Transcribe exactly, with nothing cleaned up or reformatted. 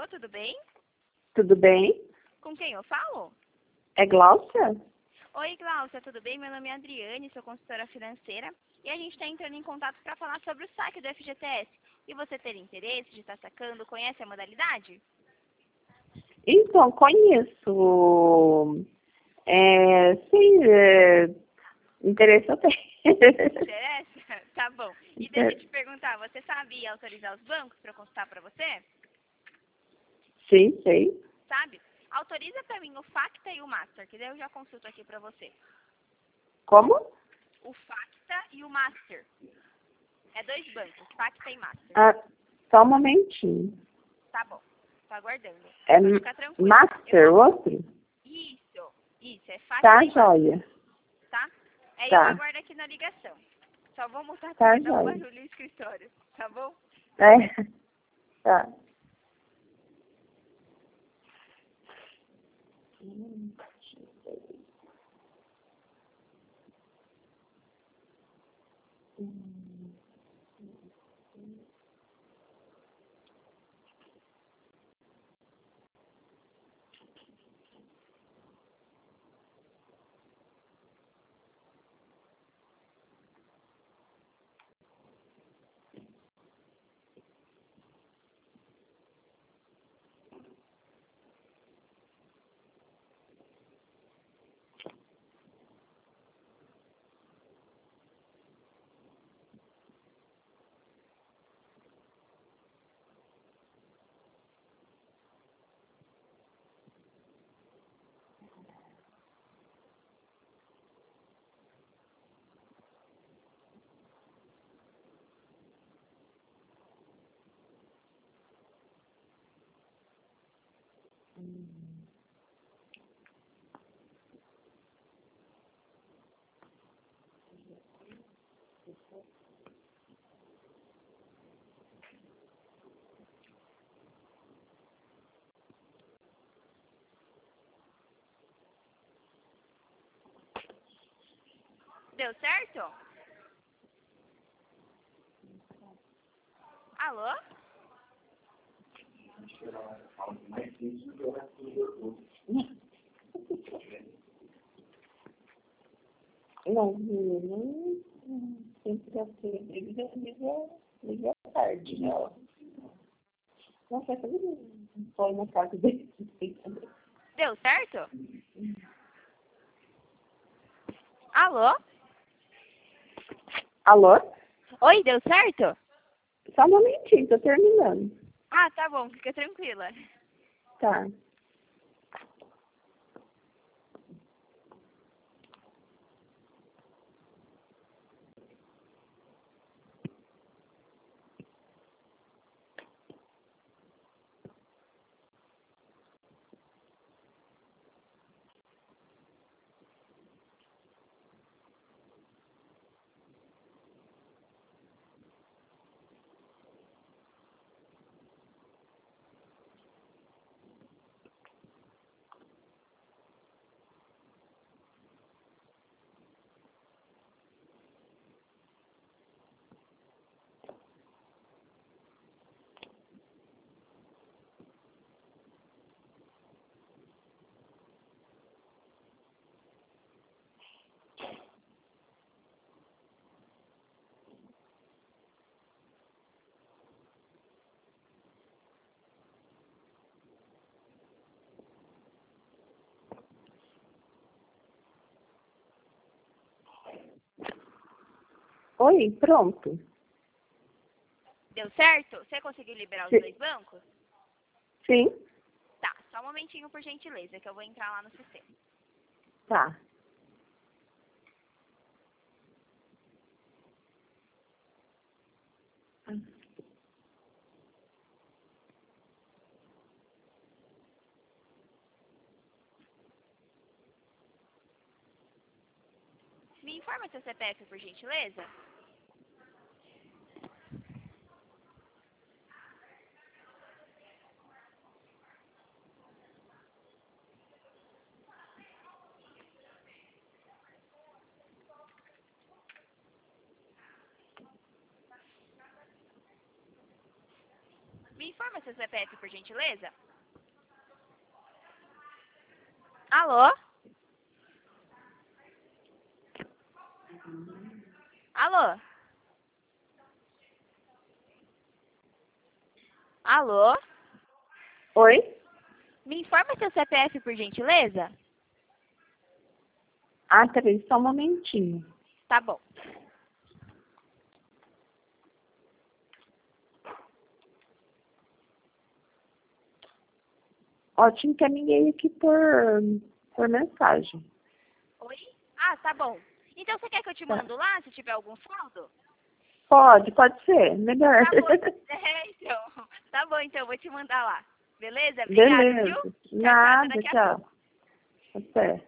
Alô, tudo bem? Tudo bem? Com quem eu falo? É Glaucia? Oi, Glaucia, tudo bem? Meu nome é Adriane, sou consultora financeira e a gente está entrando em contato para falar sobre o saque do F G T S. E você ter interesse de estar sacando, conhece a modalidade? Então, conheço. É, sim, é, interesse eu tenho. Interessa? Tá bom. E deixa eu te perguntar, você sabe autorizar os bancos para consultar para você? Sim, sei. Sabe? Autoriza para mim o Facta e o Master, que daí eu já consulto aqui para você. Como? O Facta e o Master. É dois bancos, Facta e Master. Ah, só um momentinho. Tá bom, tô aguardando. É Pode ficar tranquilo. Master, Eu... outro? Isso, isso, é Facta Tá, e Master, joia. tá? Aí eu Tá. aguardo aqui na ligação. Só vou mutar Tá, porque dá um joia. barulho no escritório, tá bom? É, tá. Deu certo? Alô? Não, não, sempre assim, liga, liga, liga tarde, né? Nossa, é tudo foi na casa dele. Deu certo? Alô? Alô? Oi, deu certo? Só um momentinho, tô terminando. Ah, tá bom, fica tranquila. Tá. Oi, pronto. Deu certo? Você conseguiu liberar os Sim. dois bancos? Sim? Tá, só um momentinho por gentileza, que eu vou entrar lá no sistema. Tá. Me informa seu C P F, por gentileza? Me informa seu C P F, por gentileza. Alô? Alô? Alô? Oi? Me informa seu C P F, por gentileza. Ah, peraí, só um momentinho. Tá bom. Ó, te encaminhei aqui por, por mensagem. Oi? Ah, tá bom. Então você quer que eu te Tá. mando lá, se tiver algum saldo? Pode, pode ser. Melhor. Tá bom. É, então. Tá bom, então, eu vou te mandar lá. Beleza? Obrigada, viu? Beleza. Tchau, tchau, até Nada, daqui a pouco. tchau. Até.